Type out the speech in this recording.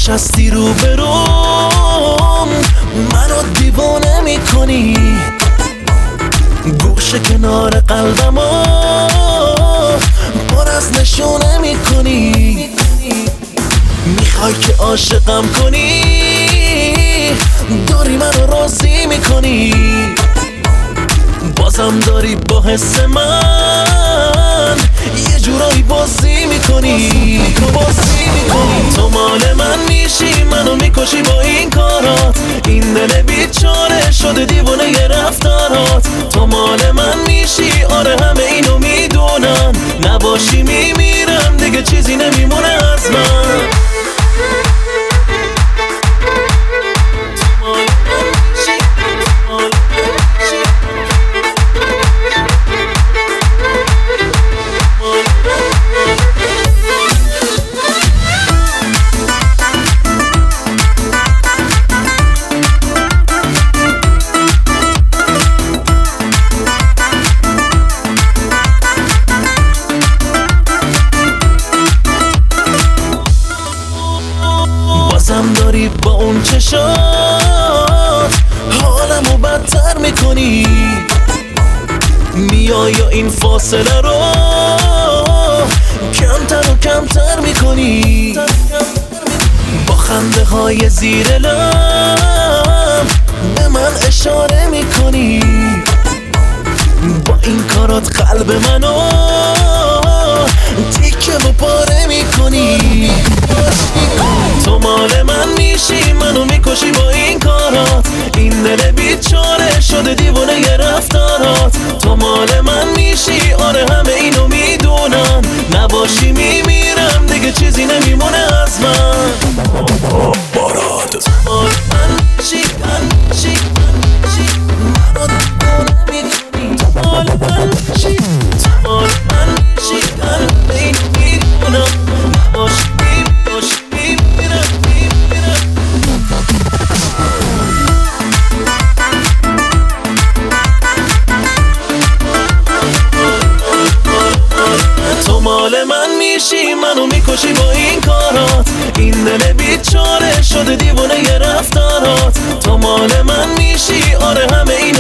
نشستی رو بروم منو دیوانه میکنی، گوشه کنار قلبمو پر از نشونه میکنی. میخوای که عاشقم کنی، داری منو راضی میکنی، بازم داری با حس من یه جورایی بازی میکنی. تو مال من میشی، منو میکشی با این کارات، این دل بیچاره شده دیوونه یه رفتارات. تو مال من میشی، آره همه اینو میدونم، نباشی میمیرم دیگه چیزی نمیمونه از من. بازم داری با اون چشات حالمو بدتر میکنی، میای یا این فاصله رو کمتر و کمتر میکنی، با خنده های زیر لب به من اشاره میکنی، با این کارات قلب منو تیکه و پاره میکنی. تو مال من میشی، منو میکشی با این کارات، این دل بیچاره شده دیوونه یه رفتارات. تو مال من میشی، آره همه اینو میدونم، نباشی میمیرم دیگه چیزی نمیمونه از من. باراد مال من میشی، منو دیوونه میکنی. تو مال من میشی، مال من میشی، اینو میدونم، نباشی مال من میشی، منو میکشی با این کارات، این دل بیچاره شده دیوونه یه رفتارات. تو مال من میشی، آره همه